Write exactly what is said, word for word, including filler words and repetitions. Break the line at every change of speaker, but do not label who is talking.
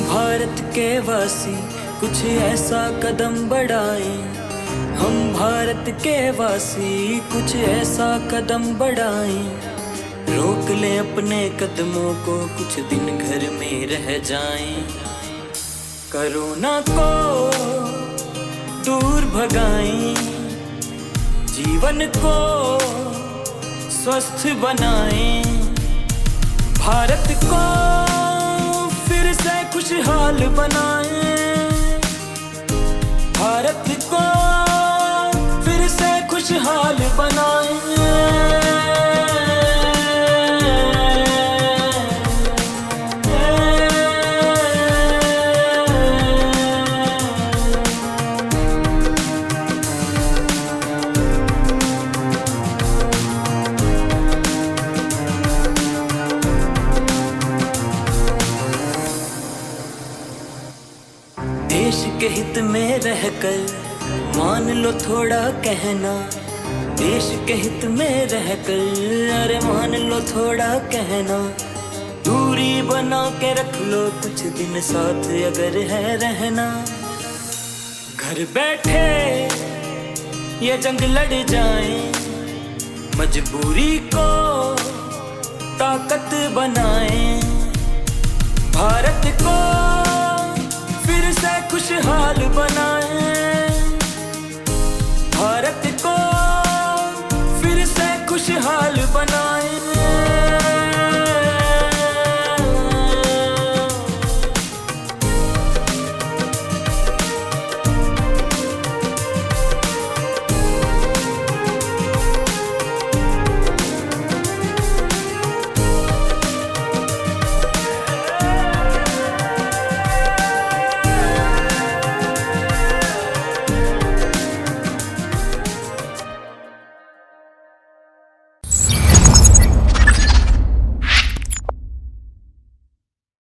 भारत के वासी कुछ ऐसा कदम बढ़ाएं, हम भारत के वासी कुछ ऐसा कदम बढ़ाएं, रोक लें अपने कदमों को, कुछ दिन घर में रह जाएं, कोरोना को दूर भगाएं, जीवन को स्वस्थ बनाएं, भारत को फिर से खुशहाल बनाएं, भारत को फिर से खुशहाल बनाएं। देश के हित में रहकर मान लो थोड़ा कहना, देश के हित में रहकर अरे मान लो थोड़ा कहना, दूरी बना के रख लो कुछ दिन साथ अगर है रहना, घर बैठे ये जंग लड़ जाएं, मजबूरी को ताकत बनाएं, भारत को फिर से खुशहाल बनाएं, भारत को फिर से खुशहाल बनाएं।